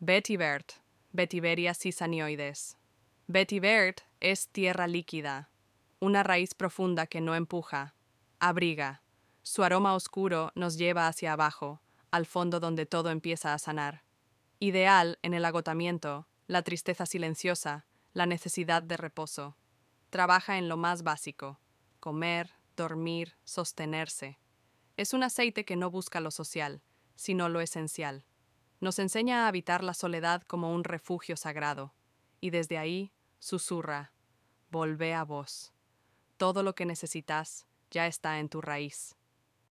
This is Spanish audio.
Vetiver, Vetiveria cisanioides. Vetiver es tierra líquida, una raíz profunda que no empuja, abriga. Su aroma oscuro nos lleva hacia abajo, al fondo donde todo empieza a sanar. Ideal en el agotamiento, la tristeza silenciosa, la necesidad de reposo. Trabaja en lo más básico: comer, dormir, sostenerse. Es un aceite que no busca lo social, sino lo esencial. Nos enseña a habitar la soledad como un refugio sagrado, y desde ahí susurra: volvé a vos. Todo lo que necesitas ya está en tu raíz.